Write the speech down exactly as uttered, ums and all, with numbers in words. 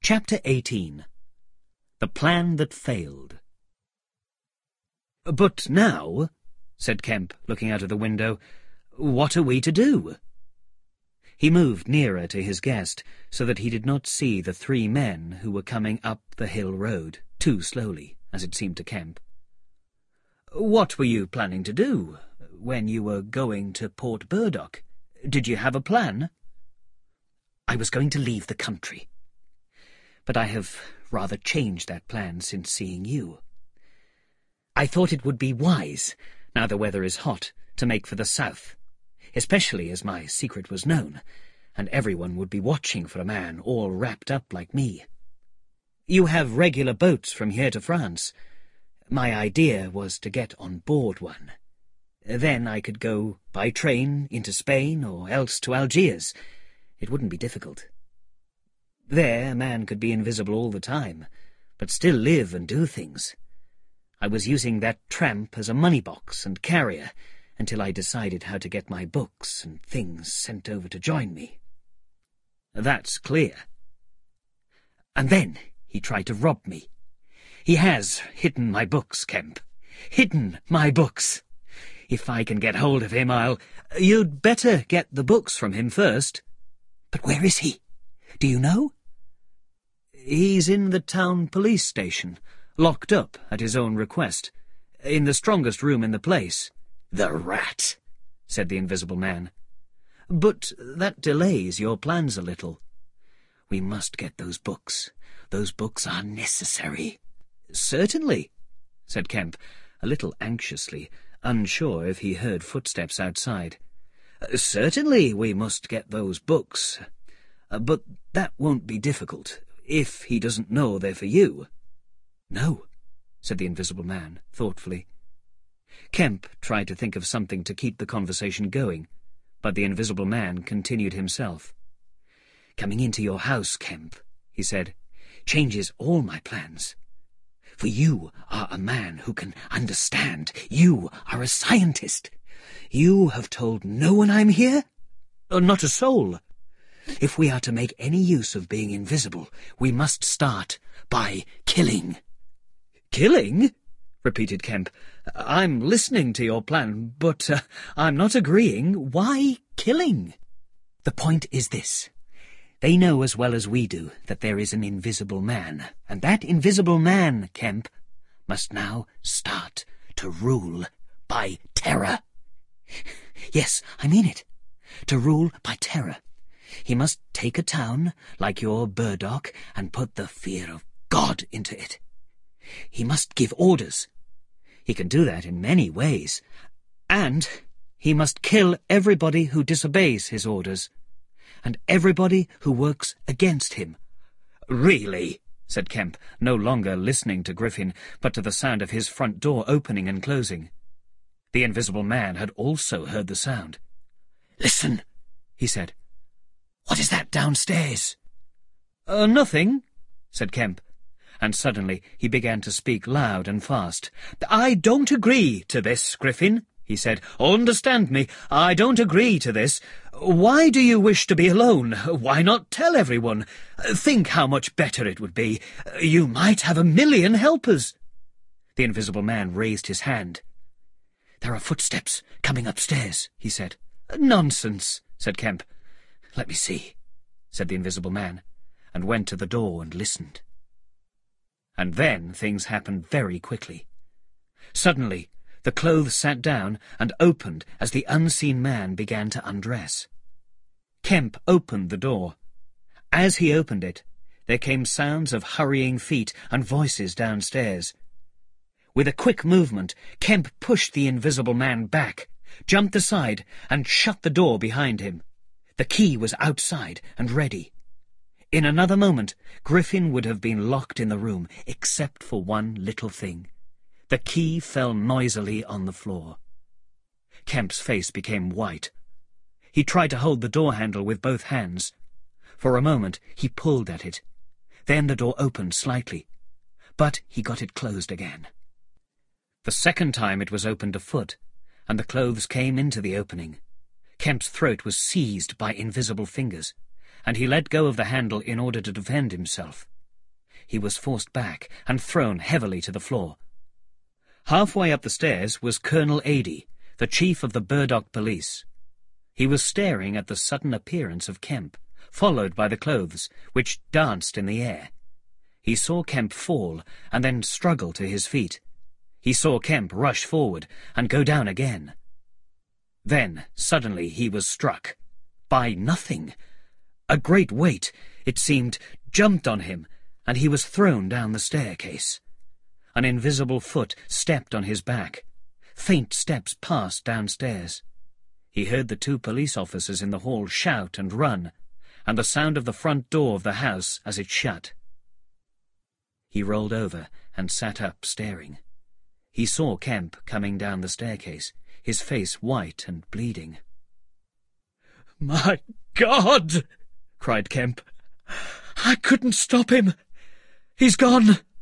Chapter eighteen. The Plan That Failed. "But now," said Kemp, looking out of the window, "what are we to do?" He moved nearer to his guest, so that he did not see the three men who were coming up the hill road, too slowly, as it seemed to Kemp. "What were you planning to do when you were going to Port Burdock? Did you have a plan?" "I was going to leave the country. But I have rather changed that plan since seeing you. I thought it would be wise, now the weather is hot, to make for the south, especially as my secret was known, and everyone would be watching for a man all wrapped up like me. You have regular boats from here to France. My idea was to get on board one. Then I could go by train into Spain or else to Algiers. It wouldn't be difficult. There a man could be invisible all the time, but still live and do things. I was using that tramp as a money box and carrier until I decided how to get my books and things sent over to join me." "That's clear." "And then he tried to rob me. He has hidden my books, Kemp. Hidden my books. If I can get hold of him, I'll—" "You'd better get the books from him first." "But where is he? Do you know?" "He's in the town police station, locked up at his own request, in the strongest room in the place." "The rat!" said the Invisible Man. "But that delays your plans a little." "We must get those books. Those books are necessary." "Certainly," said Kemp, a little anxiously, unsure if he heard footsteps outside. "Certainly we must get those books. But that won't be difficult, if he doesn't know they're for you." "No," said the Invisible Man, thoughtfully. Kemp tried to think of something to keep the conversation going, but the Invisible Man continued himself. "Coming into your house, Kemp," he said, "changes all my plans. For you are a man who can understand. You are a scientist. You have told no one I'm here?" "Oh, not a soul." "If we are to make any use of being invisible, we must start by killing." "Killing?" repeated Kemp. "I'm listening to your plan, but uh, I'm not agreeing. Why killing?" "The point is this. They know as well as we do that there is an invisible man, and that invisible man, Kemp, must now start to rule by terror. Yes, I mean it. To rule by terror. He must take a town like your Burdock and put the fear of God into it. He must give orders. He can do that in many ways. And he must kill everybody who disobeys his orders, and everybody who works against him." "Really?" said Kemp, no longer listening to Griffin, but to the sound of his front door opening and closing. The Invisible Man had also heard the sound. "Listen," he said. "What is that downstairs?" Uh, nothing," said Kemp, and suddenly he began to speak loud and fast. "I don't agree to this, Griffin," he said. "Understand me, I don't agree to this. Why do you wish to be alone? Why not tell everyone? Think how much better it would be. You might have a million helpers." The Invisible Man raised his hand. "There are footsteps coming upstairs," he said. "Nonsense," said Kemp. "Let me see," said the Invisible Man, and went to the door and listened. And then things happened very quickly. Suddenly, the clothes sat down and opened as the unseen man began to undress. Kemp opened the door. As he opened it, there came sounds of hurrying feet and voices downstairs. With a quick movement, Kemp pushed the Invisible Man back, jumped aside, and shut the door behind him. The key was outside and ready. In another moment, Griffin would have been locked in the room, except for one little thing. The key fell noisily on the floor. Kemp's face became white. He tried to hold the door handle with both hands. For a moment he pulled at it. Then the door opened slightly, but he got it closed again. The second time it was opened a foot, and the clothes came into the opening. Kemp's throat was seized by invisible fingers, and he let go of the handle in order to defend himself. he was forced back and thrown heavily to the floor. Halfway up the stairs was Colonel Adey, the chief of the Burdock police. He was staring at the sudden appearance of Kemp, followed by the clothes, which danced in the air. He saw Kemp fall and then struggle to his feet. He saw Kemp rush forward and go down again. Then, suddenly, he was struck. By nothing. A great weight, it seemed, jumped on him, and he was thrown down the staircase. An invisible foot stepped on his back. Faint steps passed downstairs. He heard the two police officers in the hall shout and run, and the sound of the front door of the house as it shut. He rolled over and sat up, staring. He saw Kemp coming down the staircase, his face white and bleeding. "My God!" cried Kemp. "I couldn't stop him. He's gone."